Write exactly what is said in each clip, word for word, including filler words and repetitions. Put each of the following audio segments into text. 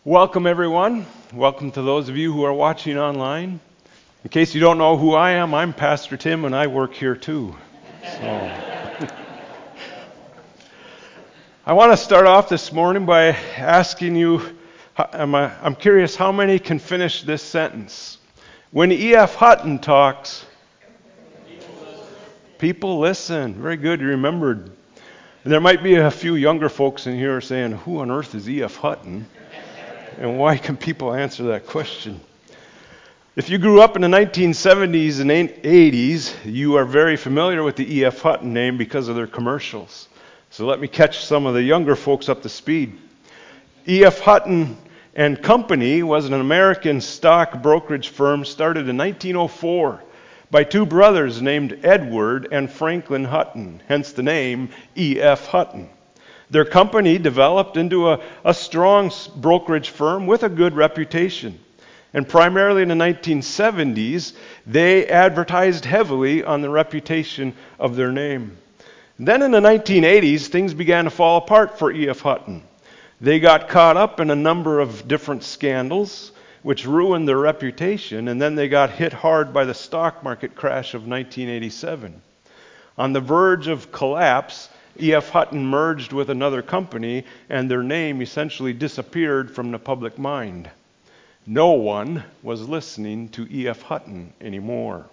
Welcome, everyone. Welcome to those of you who are watching online. In case you don't know who I am, I'm Pastor Tim, and I work here too. So, I want to start off this morning by asking you, I'm, I'm curious how many can finish this sentence. When E F. Hutton talks, people listen. Very good, you remembered. And there might be a few younger folks in here saying, who on earth is E F. Hutton? And why can people answer that question? If you grew up in the nineteen seventies and eighties, you are very familiar with the E F. Hutton name because of their commercials. So let me catch some of the younger folks up to speed. E F. Hutton and Company was an American stock brokerage firm started in nineteen oh four by two brothers named Edward and Franklin Hutton, hence the name E F. Hutton. Their company developed into a, a strong brokerage firm with a good reputation. And primarily in the nineteen seventies, they advertised heavily on the reputation of their name. Then in the nineteen eighties, things began to fall apart for E F. Hutton. They got caught up in a number of different scandals, which ruined their reputation, and then they got hit hard by the stock market crash of nineteen eighty-seven. On the verge of collapse, E F. Hutton merged with another company, and their name essentially disappeared from the public mind. No one was listening to E F. Hutton anymore.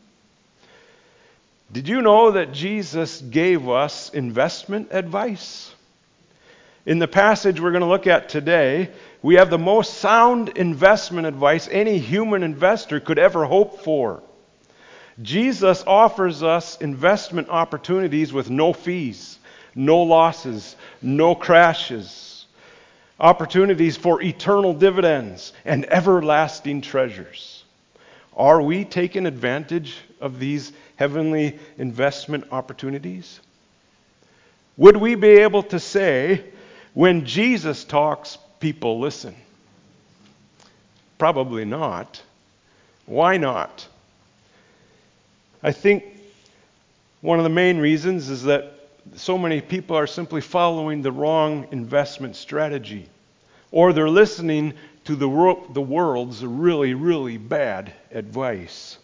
Did you know that Jesus gave us investment advice? In the passage we're going to look at today, we have the most sound investment advice any human investor could ever hope for. Jesus offers us investment opportunities with no fees, no losses, no crashes, opportunities for eternal dividends and everlasting treasures. Are we taking advantage of these heavenly investment opportunities? Would we be able to say, when Jesus talks, people listen? Probably not. Why not? I think one of the main reasons is that so many people are simply following the wrong investment strategy, or they're listening to the, wor- the world's really, really bad advice.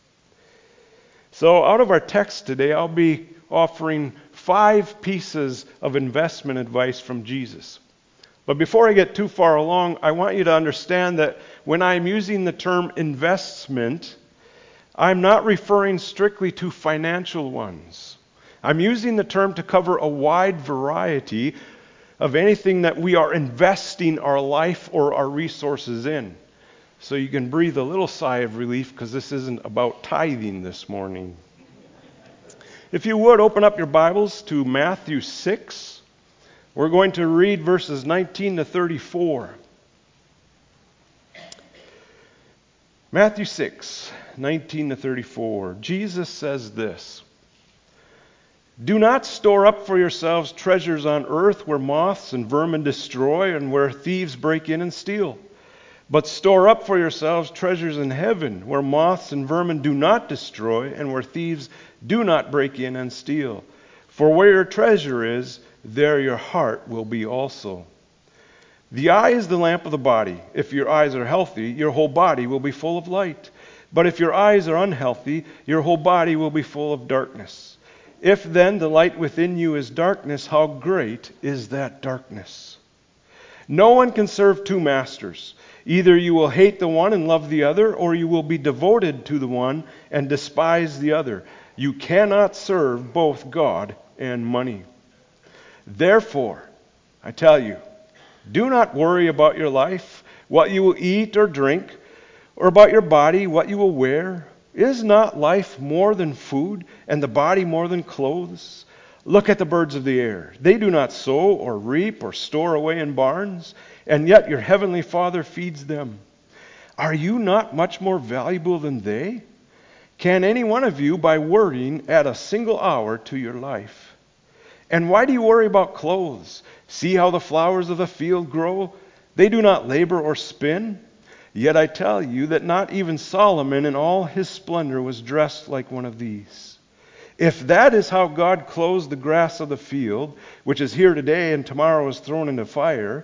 So out of our text today, I'll be offering five pieces of investment advice from Jesus. But before I get too far along, I want you to understand that when I'm using the term investment, I'm not referring strictly to financial ones. I'm using the term to cover a wide variety of anything that we are investing our life or our resources in. So you can breathe a little sigh of relief because this isn't about tithing this morning. If you would, open up your Bibles to Matthew six. We're going to read verses nineteen to thirty-four. Matthew six, nineteen to thirty-four. Jesus says this: Do not store up for yourselves treasures on earth where moths and vermin destroy and where thieves break in and steal. But store up for yourselves treasures in heaven where moths and vermin do not destroy and where thieves do not break in and steal. For where your treasure is, there your heart will be also. The eye is the lamp of the body. If your eyes are healthy, your whole body will be full of light. But if your eyes are unhealthy, your whole body will be full of darkness. If then the light within you is darkness, how great is that darkness? No one can serve two masters. Either you will hate the one and love the other, or you will be devoted to the one and despise the other. You cannot serve both God and money. Therefore, I tell you, do not worry about your life, what you will eat or drink, or about your body, what you will wear. Is not life more than food, and the body more than clothes? Look at the birds of the air. They do not sow or reap or store away in barns, and yet your heavenly Father feeds them. Are you not much more valuable than they? Can any one of you, by worrying, add a single hour to your life? And why do you worry about clothes? See how the flowers of the field grow? They do not labor or spin. Yet I tell you that not even Solomon in all his splendor was dressed like one of these. If that is how God clothes the grass of the field, which is here today and tomorrow is thrown into fire,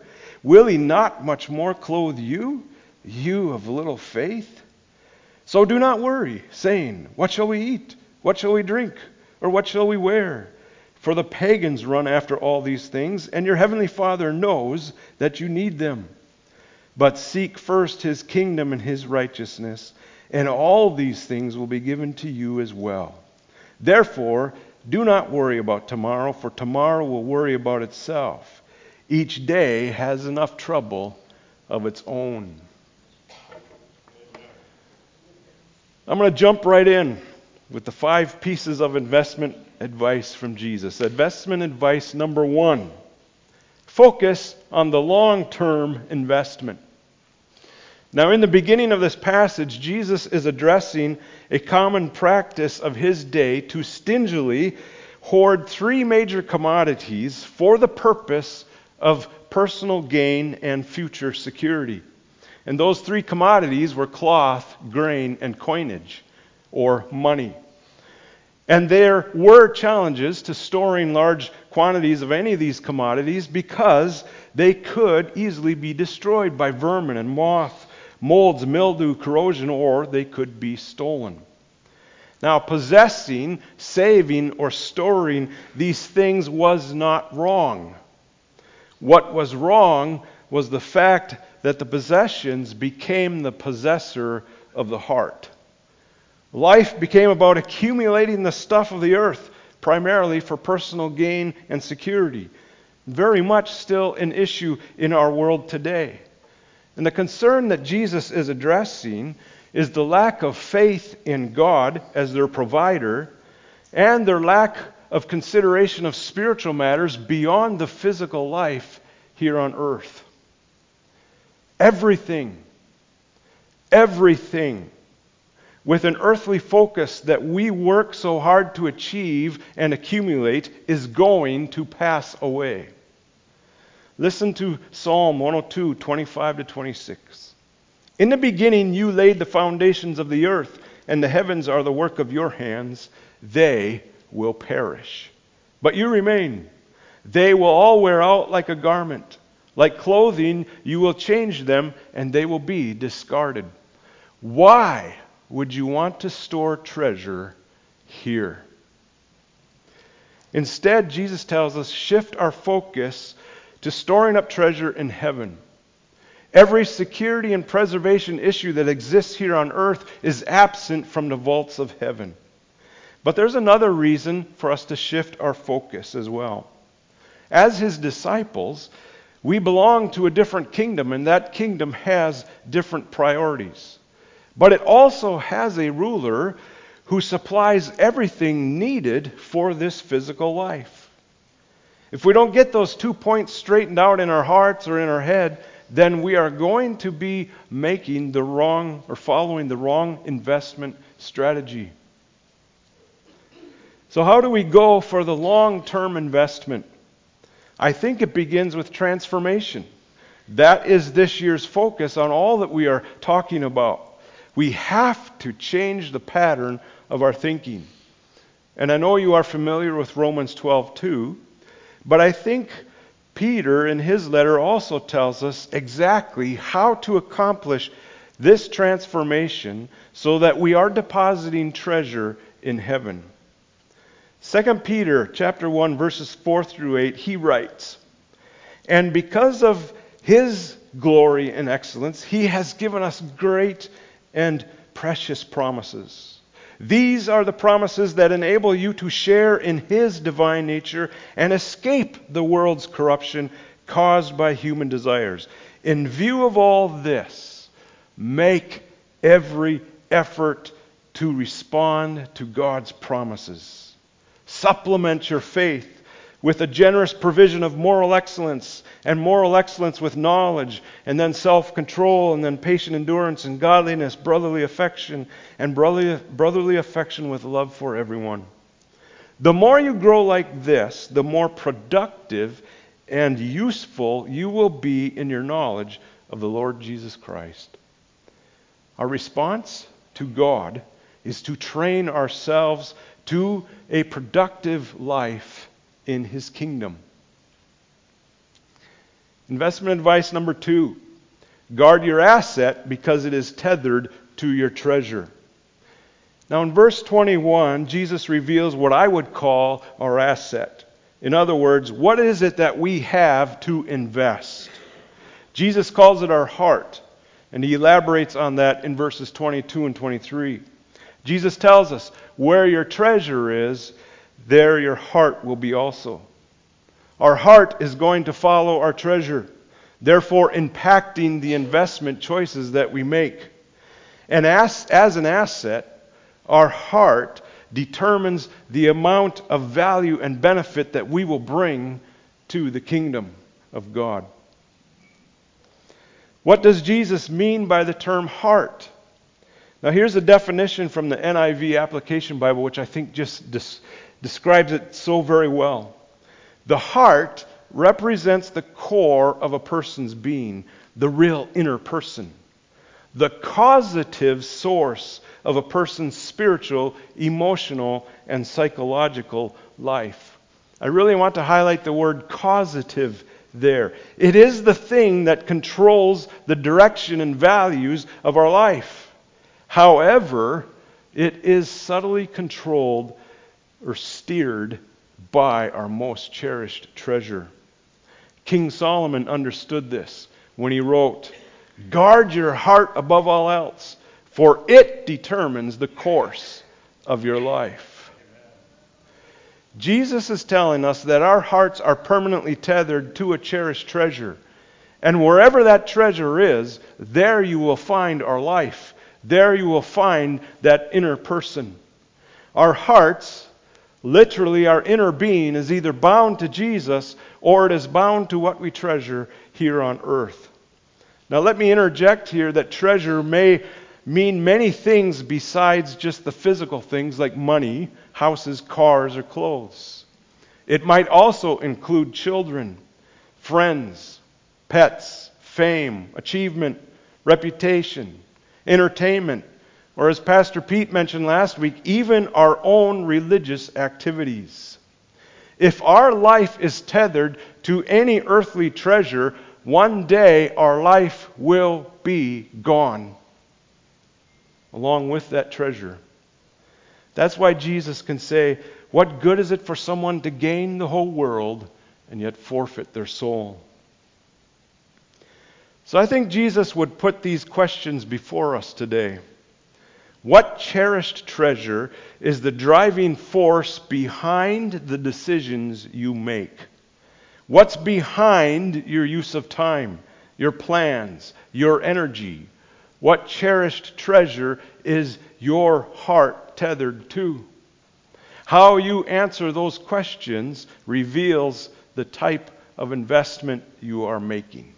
will he not much more clothe you, you of little faith? So do not worry, saying, what shall we eat? What shall we drink? Or what shall we wear? For the pagans run after all these things, and your heavenly Father knows that you need them. But seek first his kingdom and his righteousness, and all these things will be given to you as well. Therefore, do not worry about tomorrow, for tomorrow will worry about itself. Each day has enough trouble of its own. I'm going to jump right in with the five pieces of investment advice from Jesus. Investment advice number one: focus on the long-term investment. Now, in the beginning of this passage, Jesus is addressing a common practice of his day to stingily hoard three major commodities for the purpose of personal gain and future security. And those three commodities were cloth, grain, and coinage, or money. And there were challenges to storing large quantities of any of these commodities because they could easily be destroyed by vermin and moth, molds, mildew, corrosion, or they could be stolen. Now, possessing, saving, or storing these things was not wrong. What was wrong was the fact that the possessions became the possessor of the heart. Life became about accumulating the stuff of the earth, primarily for personal gain and security. Very much still an issue in our world today. And the concern that Jesus is addressing is the lack of faith in God as their provider and their lack of consideration of spiritual matters beyond the physical life here on earth. Everything, everything with an earthly focus that we work so hard to achieve and accumulate is going to pass away. Listen to Psalm one oh two, twenty-five to twenty-six. In the beginning you laid the foundations of the earth, and the heavens are the work of your hands. They will perish, but you remain. They will all wear out like a garment. Like clothing, you will change them, and they will be discarded. Why would you want to store treasure here? Instead, Jesus tells us, shift our focus to storing up treasure in heaven. Every security and preservation issue that exists here on earth is absent from the vaults of heaven. But there's another reason for us to shift our focus as well. As his disciples, we belong to a different kingdom, and that kingdom has different priorities. But it also has a ruler who supplies everything needed for this physical life. If we don't get those two points straightened out in our hearts or in our head, then we are going to be making the wrong or following the wrong investment strategy. So how do we go for the long-term investment? I think it begins with transformation. That is this year's focus on all that we are talking about. We have to change the pattern of our thinking. And I know you are familiar with Romans twelve two, but I think Peter in his letter also tells us exactly how to accomplish this transformation so that we are depositing treasure in heaven. Second Peter chapter one verses four through eight, he writes, "And because of his glory and excellence, he has given us great and precious promises. These are the promises that enable you to share in his divine nature and escape the world's corruption caused by human desires. In view of all this, make every effort to respond to God's promises. Supplement your faith with a generous provision of moral excellence, and moral excellence with knowledge, and then self-control, and then patient endurance and godliness, brotherly affection, and brotherly, brotherly affection with love for everyone. The more you grow like this, the more productive and useful you will be in your knowledge of the Lord Jesus Christ." Our response to God is to train ourselves to a productive life in his kingdom. Investment advice number two. Guard your asset because it is tethered to your treasure. Now in verse twenty-one, Jesus reveals what I would call our asset. In other words, what is it that we have to invest? Jesus calls it our heart, and he elaborates on that in verses twenty-two and twenty-three. Jesus tells us, where your treasure is, there your heart will be also. Our heart is going to follow our treasure, therefore impacting the investment choices that we make. And as, as an asset, our heart determines the amount of value and benefit that we will bring to the kingdom of God. What does Jesus mean by the term heart? Now here's a definition from the N I V Application Bible, which I think just des- describes it so very well. The heart represents the core of a person's being, the real inner person, the causative source of a person's spiritual, emotional, and psychological life. I really want to highlight the word causative there. It is the thing that controls the direction and values of our life. However, it is subtly controlled or steered by our most cherished treasure. King Solomon understood this when he wrote, "Guard your heart above all else, for it determines the course of your life." Jesus is telling us that our hearts are permanently tethered to a cherished treasure. And wherever that treasure is, there you will find our life. There you will find that inner person. Our hearts, literally our inner being, is either bound to Jesus or it is bound to what we treasure here on earth. Now let me interject here that treasure may mean many things besides just the physical things like money, houses, cars, or clothes. It might also include children, friends, pets, fame, achievement, reputation, entertainment, or as Pastor Pete mentioned last week, even our own religious activities. If our life is tethered to any earthly treasure, one day our life will be gone along with that treasure. That's why Jesus can say, "What good is it for someone to gain the whole world and yet forfeit their soul?" So I think Jesus would put these questions before us today. What cherished treasure is the driving force behind the decisions you make? What's behind your use of time, your plans, your energy? What cherished treasure is your heart tethered to? How you answer those questions reveals the type of investment you are making.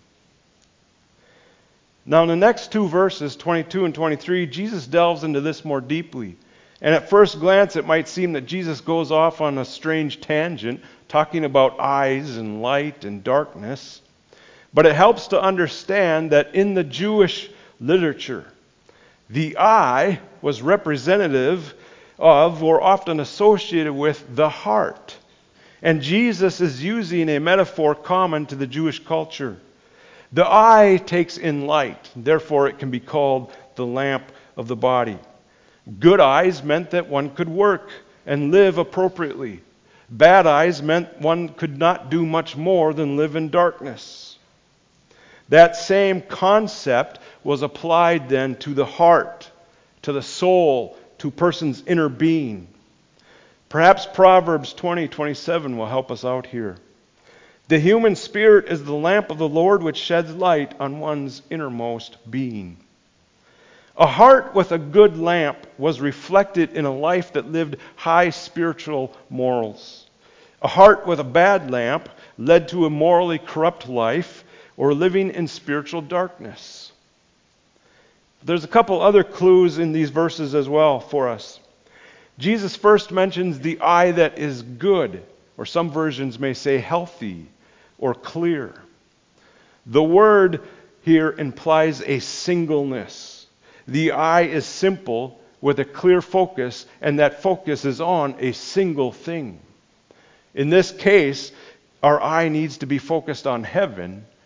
Now in the next two verses, twenty-two and twenty-three, Jesus delves into this more deeply. And at first glance it might seem that Jesus goes off on a strange tangent, talking about eyes and light and darkness. But it helps to understand that in the Jewish literature, the eye was representative of or often associated with the heart. And Jesus is using a metaphor common to the Jewish culture. The eye takes in light, therefore it can be called the lamp of the body. Good eyes meant that one could work and live appropriately. Bad eyes meant one could not do much more than live in darkness. That same concept was applied then to the heart, to the soul, to a person's inner being. Perhaps Proverbs twenty twenty-seven will help us out here. The human spirit is the lamp of the Lord which sheds light on one's innermost being. A heart with a good lamp was reflected in a life that lived high spiritual morals. A heart with a bad lamp led to a morally corrupt life or living in spiritual darkness. There's a couple other clues in these verses as well for us. Jesus first mentions the eye that is good, or some versions may say healthy or clear. The word here implies a singleness. The eye is simple with a clear focus, and that focus is on a single thing. In this case, our eye needs to be focused on heaven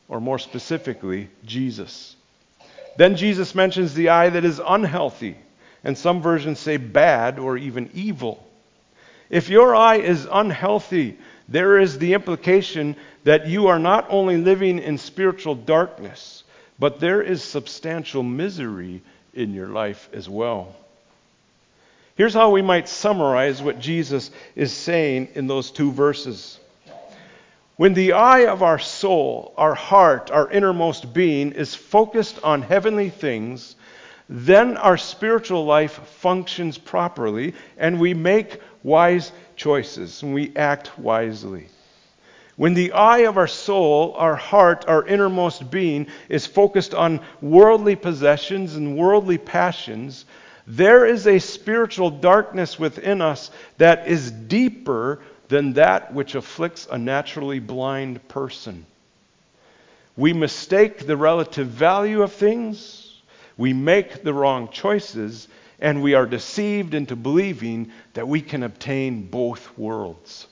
or more specifically, Jesus. Then Jesus mentions the eye that is unhealthy, and some versions say bad or even evil. If your eye is unhealthy, there is the implication that you are not only living in spiritual darkness, but there is substantial misery in your life as well. Here's how we might summarize what Jesus is saying in those two verses. When the eye of our soul, our heart, our innermost being is focused on heavenly things, then our spiritual life functions properly and we make wise choices and we act wisely. When the eye of our soul, our heart, our innermost being is focused on worldly possessions and worldly passions, there is a spiritual darkness within us that is deeper than that which afflicts a naturally blind person. We mistake the relative value of things, we make the wrong choices, and we are deceived into believing that we can obtain both worlds.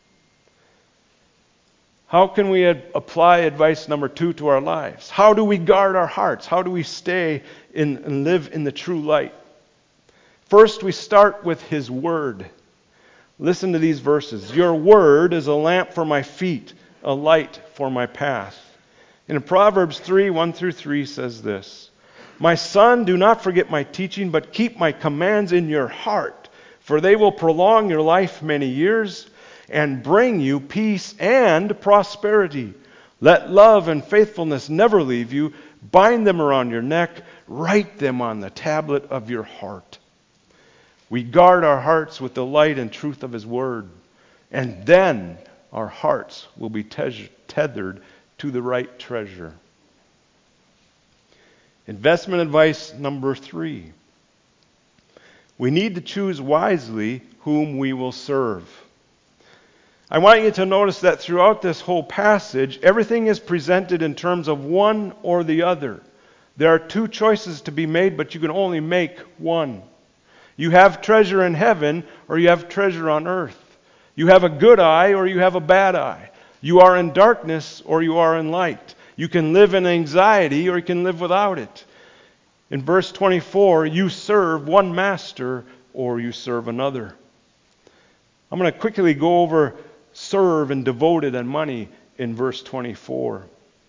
How can we ad- apply advice number two to our lives? How do we guard our hearts? How do we stay in and live in the true light? First, we start with His Word. Listen to these verses. Your Word is a lamp for my feet, a light for my path. In Proverbs three, one through three says this, My son, do not forget my teaching, but keep my commands in your heart, for they will prolong your life many years and bring you peace and prosperity. Let love and faithfulness never leave you. Bind them around your neck. Write them on the tablet of your heart. We guard our hearts with the light and truth of His Word, and then our hearts will be te- tethered to the right treasure. Investment advice number three. We need to choose wisely whom we will serve. I want you to notice that throughout this whole passage, everything is presented in terms of one or the other. There are two choices to be made, but you can only make one. You have treasure in heaven, or you have treasure on earth. You have a good eye, or you have a bad eye. You are in darkness, or you are in light. You can live in anxiety, or you can live without it. In verse twenty-four, you serve one master, or you serve another. I'm going to quickly go over serve and devoted and money in verse twenty-four.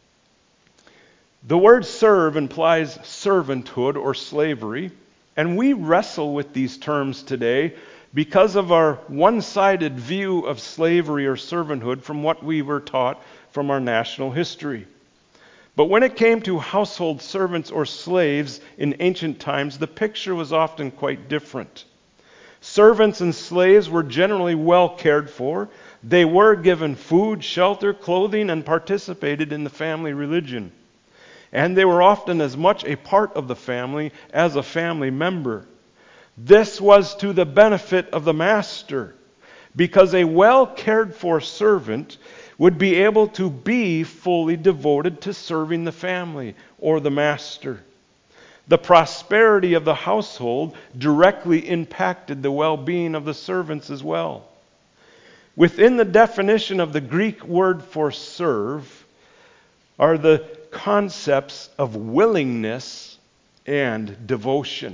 The word serve implies servanthood or slavery. And we wrestle with these terms today because of our one-sided view of slavery or servanthood from what we were taught from our national history. But when it came to household servants or slaves in ancient times, the picture was often quite different. Servants and slaves were generally well cared for. They were given food, shelter, clothing, and participated in the family religion. And they were often as much a part of the family as a family member. This was to the benefit of the master, because a well cared for servant would be able to be fully devoted to serving the family or the master. The prosperity of the household directly impacted the well-being of the servants as well. Within the definition of the Greek word for serve are the concepts of willingness and devotion.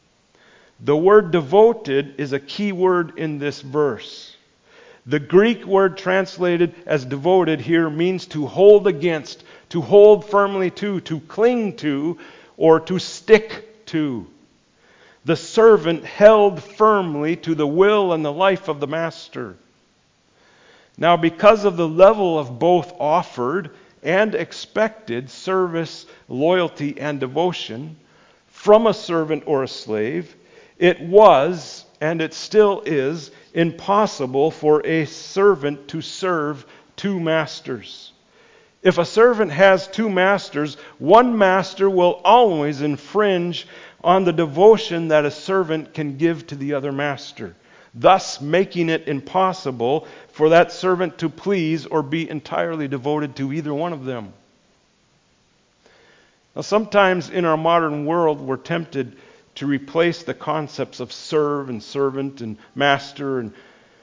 The word devoted is a key word in this verse. The Greek word translated as devoted here means to hold against, to hold firmly to, to cling to, or to stick to. The servant held firmly to the will and the life of the master. Now, because of the level of both offered and expected service, loyalty, and devotion from a servant or a slave, it was, and it still is, impossible for a servant to serve two masters. If a servant has two masters, one master will always infringe on the devotion that a servant can give to the other master, thus making it impossible for that servant to please or be entirely devoted to either one of them. Now, sometimes in our modern world, we're tempted to replace the concepts of serve and servant and master and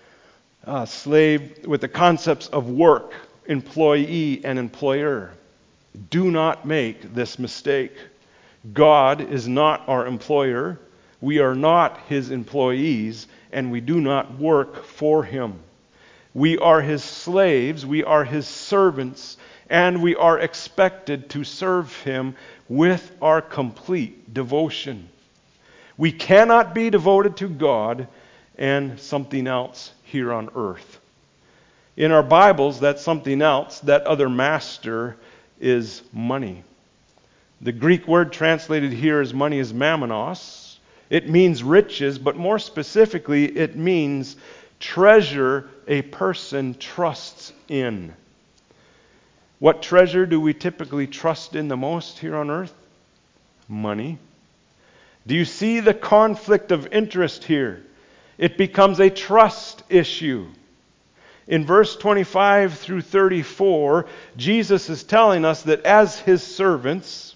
uh, slave with the concepts of work, employee, and employer. Do not make this mistake. God is not our employer. We are not His employees, and we do not work for Him. We are His slaves, we are His servants, and we are expected to serve Him with our complete devotion. We cannot be devoted to God and something else here on earth. In our Bibles, that something else, that other master, is money. The Greek word translated here as money is mammonos. It means riches, but more specifically, it means treasure a person trusts in. What treasure do we typically trust in the most here on earth? Money. Do you see the conflict of interest here? It becomes a trust issue. In verse twenty-five through thirty-four, Jesus is telling us that as His servants,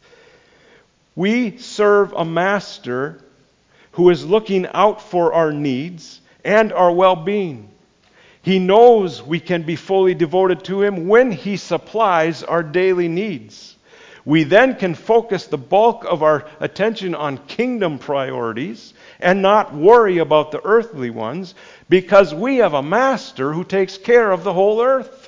we serve a master who is looking out for our needs and our well-being. He knows we can be fully devoted to Him when He supplies our daily needs. We then can focus the bulk of our attention on kingdom priorities and not worry about the earthly ones, because we have a master who takes care of the whole earth.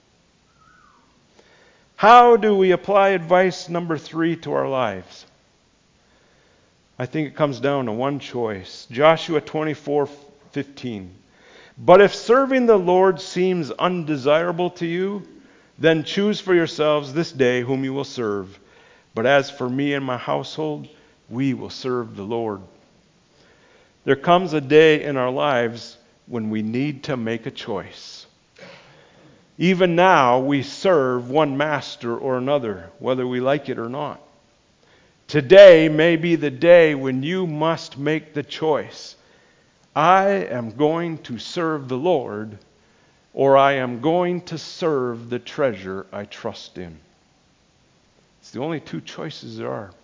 How do we apply advice number three to our lives? I think it comes down to one choice. Joshua twenty-four fifteen. But if serving the Lord seems undesirable to you, then choose for yourselves this day whom you will serve. But as for me and my household, we will serve the Lord. There comes a day in our lives when we need to make a choice. Even now, we serve one master or another, whether we like it or not. Today may be the day when you must make the choice. I am going to serve the Lord, or I am going to serve the treasure I trust in. It's the only two choices there are.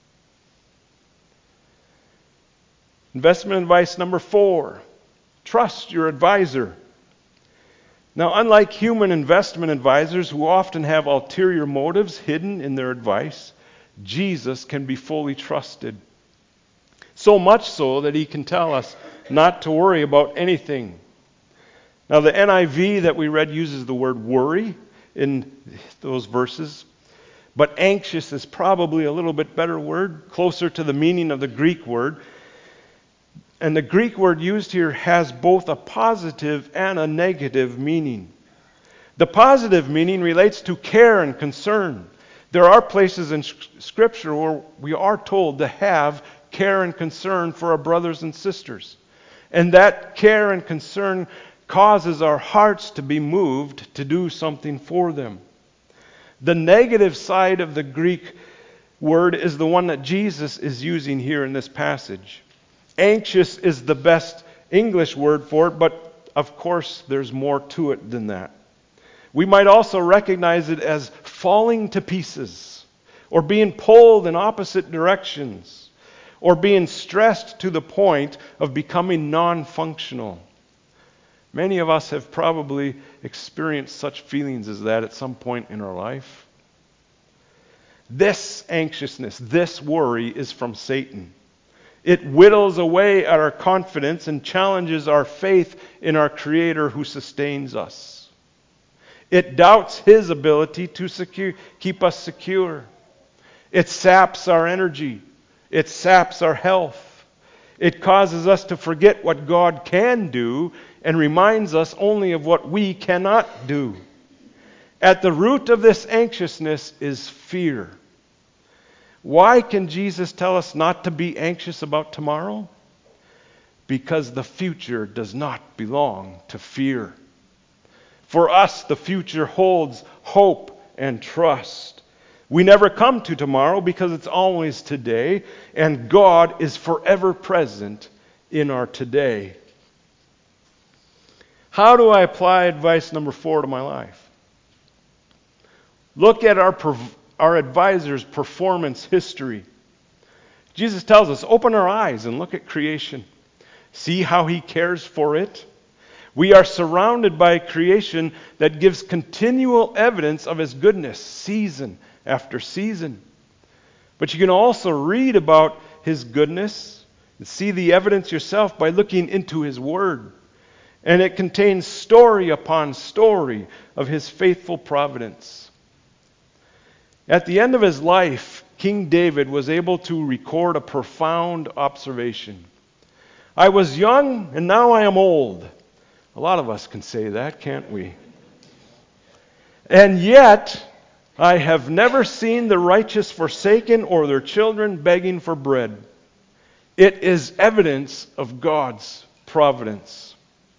Investment advice number four. Trust your advisor. Now, unlike human investment advisors who often have ulterior motives hidden in their advice, Jesus can be fully trusted. So much so that He can tell us not to worry about anything. Now, the N I V that we read uses the word worry in those verses, but anxious is probably a little bit better word, closer to the meaning of the Greek word. And the Greek word used here has both a positive and a negative meaning. The positive meaning relates to care and concern. There are places in Scripture where we are told to have care and concern for our brothers and sisters. And that care and concern causes our hearts to be moved to do something for them. The negative side of the Greek word is the one that Jesus is using here in this passage. Anxious is the best English word for it, but of course there's more to it than that. We might also recognize it as falling to pieces, or being pulled in opposite directions, or being stressed to the point of becoming non-functional. Many of us have probably experienced such feelings as that at some point in our life. This anxiousness, this worry is from Satan. It whittles away at our confidence and challenges our faith in our Creator who sustains us. It doubts His ability to secure, keep us secure. It saps our energy. It saps our health. It causes us to forget what God can do and reminds us only of what we cannot do. At the root of this anxiousness is fear. Why can Jesus tell us not to be anxious about tomorrow? Because the future does not belong to fear. For us, the future holds hope and trust. We never come to tomorrow because it's always today, and God is forever present in our today. How do I apply advice number four to my life? Look at our our advisor's performance history. Jesus tells us, open our eyes and look at creation. See how He cares for it. We are surrounded by creation that gives continual evidence of His goodness, season after season. But you can also read about His goodness and see the evidence yourself by looking into His Word. And it contains story upon story of His faithful providence. At the end of his life, King David was able to record a profound observation. I was young and now I am old. A lot of us can say that, can't we? And yet, I have never seen the righteous forsaken or their children begging for bread. It is evidence of God's providence.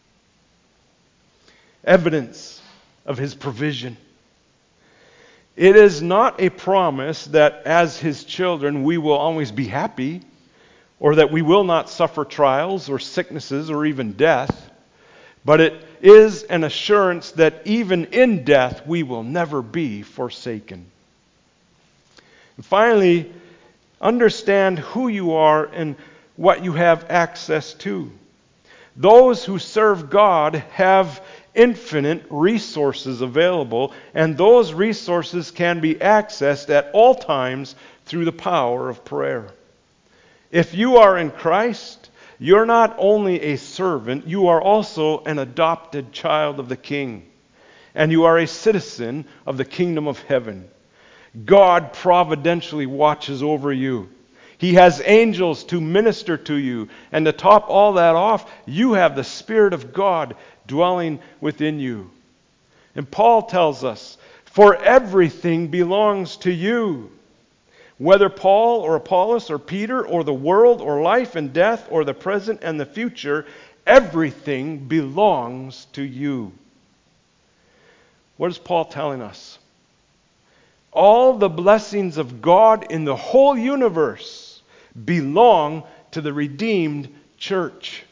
Evidence of His provision. It is not a promise that as His children we will always be happy, or that we will not suffer trials or sicknesses or even death. But it is an assurance that even in death we will never be forsaken. And finally, understand who you are and what you have access to. Those who serve God have infinite resources available, and those resources can be accessed at all times through the power of prayer. If you are in Christ, you're not only a servant, you are also an adopted child of the King. And you are a citizen of the kingdom of heaven. God providentially watches over you. He has angels to minister to you. And to top all that off, you have the Spirit of God dwelling within you. And Paul tells us, for everything belongs to you. Whether Paul or Apollos or Peter or the world or life and death or the present and the future, everything belongs to you. What is Paul telling us? All the blessings of God in the whole universe belong to the redeemed church.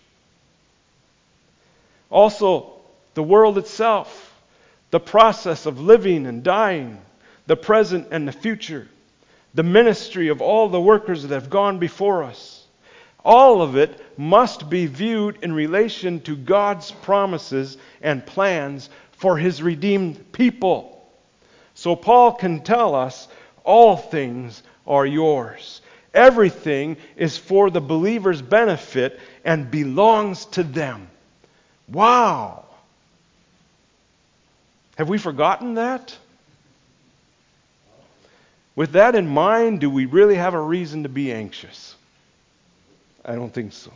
Also, the world itself, the process of living and dying, the present and the future, the ministry of all the workers that have gone before us. All of it must be viewed in relation to God's promises and plans for His redeemed people. So Paul can tell us, all things are yours. Everything is for the believer's benefit and belongs to them. Wow! Have we forgotten that? With that in mind, do we really have a reason to be anxious? I don't think so.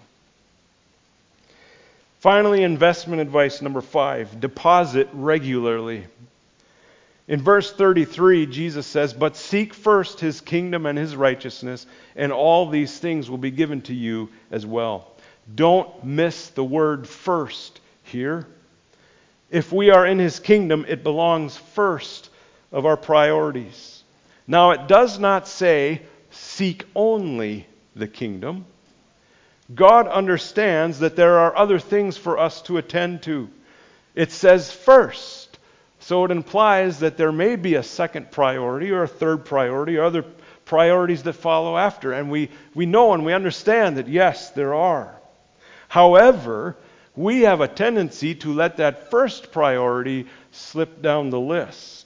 Finally, investment advice number five, deposit regularly. In verse thirty-three, Jesus says, "But seek first His kingdom and His righteousness, and all these things will be given to you as well." Don't miss the word first here. If we are in His kingdom, it belongs first of our priorities. Now, it does not say, seek only the kingdom. God understands that there are other things for us to attend to. It says first. So it implies that there may be a second priority or a third priority or other priorities that follow after. And we, we know and we understand that, yes, there are. However, we have a tendency to let that first priority slip down the list.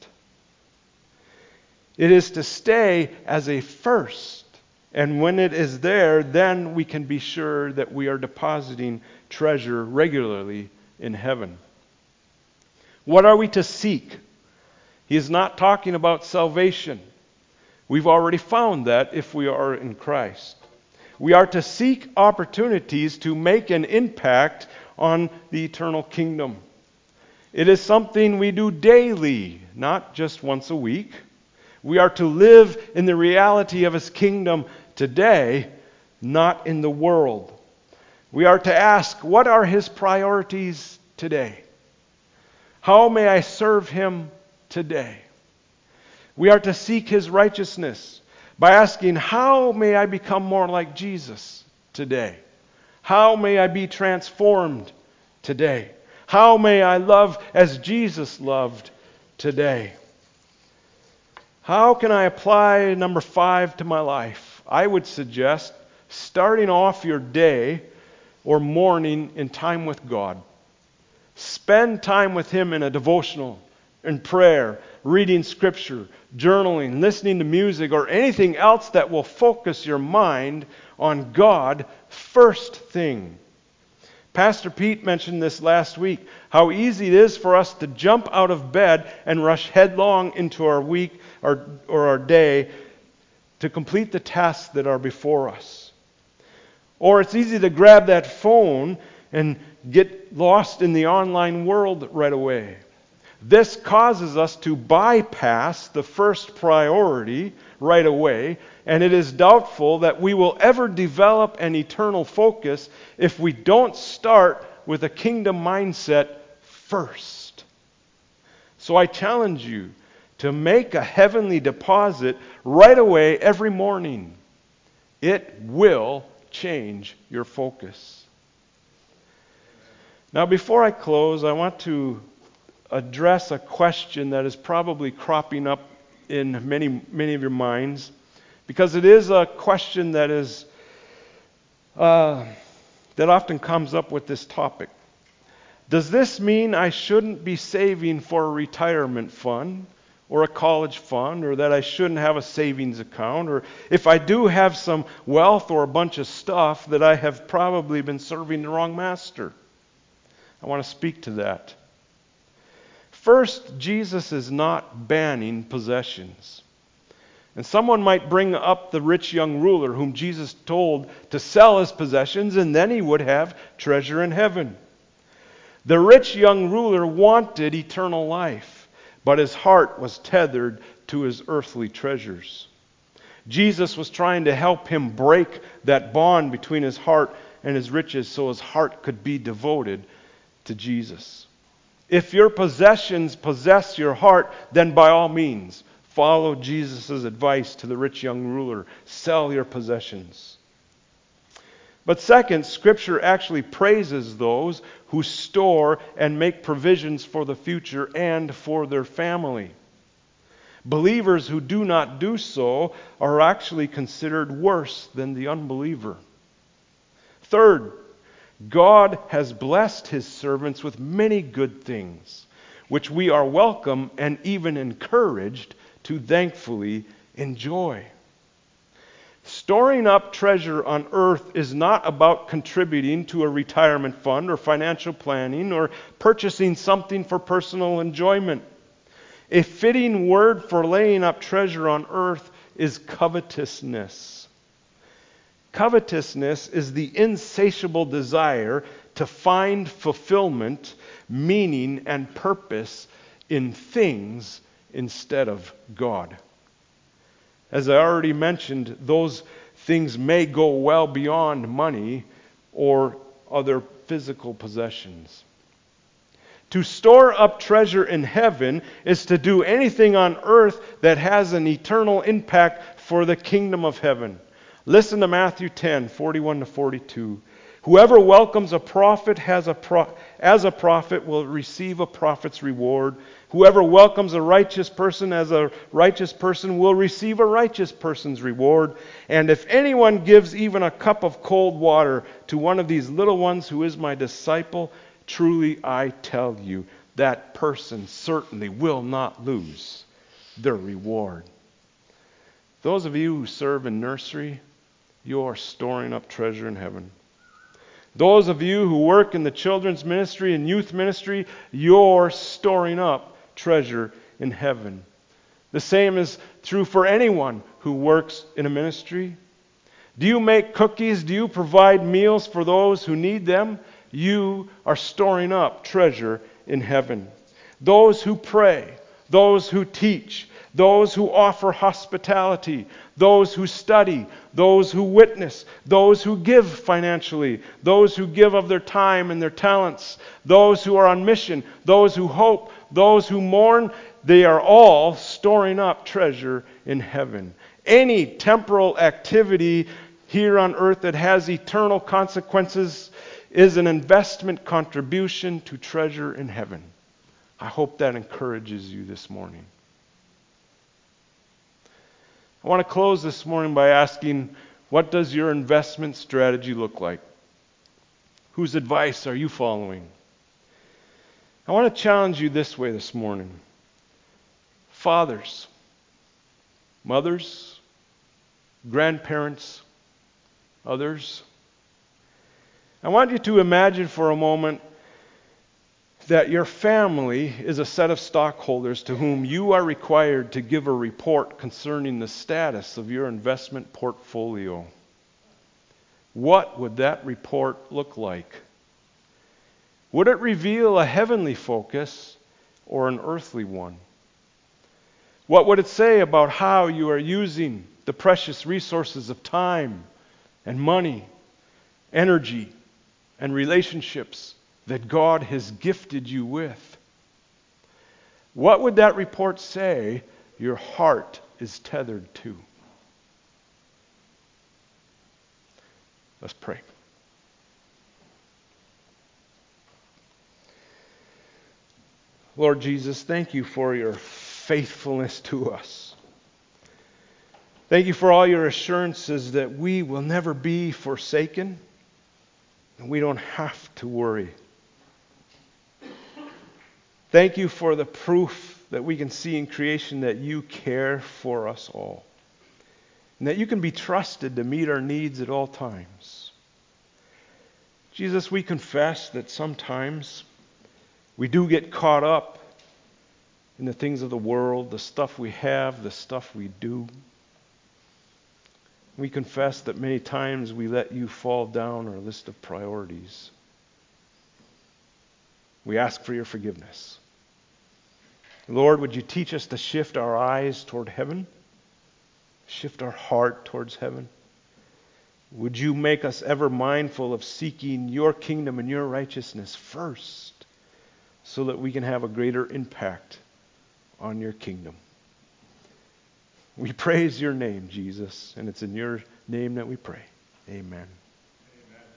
It is to stay as a first. And when it is there, then we can be sure that we are depositing treasure regularly in heaven. What are we to seek? He is not talking about salvation. We've already found that if we are in Christ. We are to seek opportunities to make an impact on the eternal kingdom. It is something we do daily, not just once a week. We are to live in the reality of His kingdom today, not in the world. We are to ask, what are His priorities today? How may I serve Him today? We are to seek His righteousness by asking, how may I become more like Jesus today? How may I be transformed today? How may I love as Jesus loved today? How can I apply number five to my life? I would suggest starting off your day or morning in time with God. Spend time with Him in a devotional, in prayer, reading Scripture, journaling, listening to music, or anything else that will focus your mind on God first thing. Pastor Pete mentioned this last week, how easy it is for us to jump out of bed and rush headlong into our week or, or our day to complete the tasks that are before us. Or it's easy to grab that phone and get lost in the online world right away. This causes us to bypass the first priority right away, and it is doubtful that we will ever develop an eternal focus if we don't start with a kingdom mindset first. So I challenge you to make a heavenly deposit right away every morning. It will change your focus. Now, before I close, I want to address a question that is probably cropping up in many, many of your minds, because it is a question that is uh, that often comes up with this topic. Does this mean I shouldn't be saving for a retirement fund or a college fund, or that I shouldn't have a savings account, or if I do have some wealth or a bunch of stuff, that I have probably been serving the wrong master? I want to speak to that. First, Jesus is not banning possessions. And someone might bring up the rich young ruler whom Jesus told to sell his possessions, and then he would have treasure in heaven. The rich young ruler wanted eternal life, but his heart was tethered to his earthly treasures. Jesus was trying to help him break that bond between his heart and his riches so his heart could be devoted to Jesus. If your possessions possess your heart, then by all means, follow Jesus' advice to the rich young ruler. Sell your possessions. But second, Scripture actually praises those who store and make provisions for the future and for their family. Believers who do not do so are actually considered worse than the unbeliever. Third, God has blessed His servants with many good things, which we are welcome and even encouraged to thankfully enjoy. Storing up treasure on earth is not about contributing to a retirement fund or financial planning or purchasing something for personal enjoyment. A fitting word for laying up treasure on earth is covetousness. Covetousness is the insatiable desire to find fulfillment, meaning, and purpose in things instead of God. As I already mentioned, those things may go well beyond money or other physical possessions. To store up treasure in heaven is to do anything on earth that has an eternal impact for the kingdom of heaven. Listen to Matthew ten, forty-one to forty-two. Whoever welcomes a prophet has a pro- as a prophet will receive a prophet's reward. Whoever welcomes a righteous person as a righteous person will receive a righteous person's reward. And if anyone gives even a cup of cold water to one of these little ones who is my disciple, truly I tell you, that person certainly will not lose their reward. Those of you who serve in nursery, you are storing up treasure in heaven. Those of you who work in the children's ministry and youth ministry, you're storing up treasure in heaven. The same is true for anyone who works in a ministry. Do you make cookies? Do you provide meals for those who need them? You are storing up treasure in heaven. Those who pray, those who teach, those who offer hospitality, those who study, those who witness, those who give financially, those who give of their time and their talents, those who are on mission, those who hope, those who mourn, they are all storing up treasure in heaven. Any temporal activity here on earth that has eternal consequences is an investment contribution to treasure in heaven. I hope that encourages you this morning. I want to close this morning by asking, what does your investment strategy look like? Whose advice are you following? I want to challenge you this way this morning. Fathers, mothers, grandparents, others, I want you to imagine for a moment that your family is a set of stockholders to whom you are required to give a report concerning the status of your investment portfolio. What would that report look like? Would it reveal a heavenly focus or an earthly one? What would it say about how you are using the precious resources of time and money, energy, and relationships that God has gifted you with? What would that report say your heart is tethered to? Let's pray. Lord Jesus, thank you for your faithfulness to us. Thank you for all your assurances that we will never be forsaken and we don't have to worry. Thank you for the proof that we can see in creation that you care for us all and that you can be trusted to meet our needs at all times. Jesus, we confess that sometimes we do get caught up in the things of the world, the stuff we have, the stuff we do. We confess that many times we let you fall down our list of priorities. We ask for your forgiveness. Lord, would you teach us to shift our eyes toward heaven? Shift our heart towards heaven? Would you make us ever mindful of seeking your kingdom and your righteousness first, so that we can have a greater impact on your kingdom? We praise your name, Jesus, and it's in your name that we pray. Amen.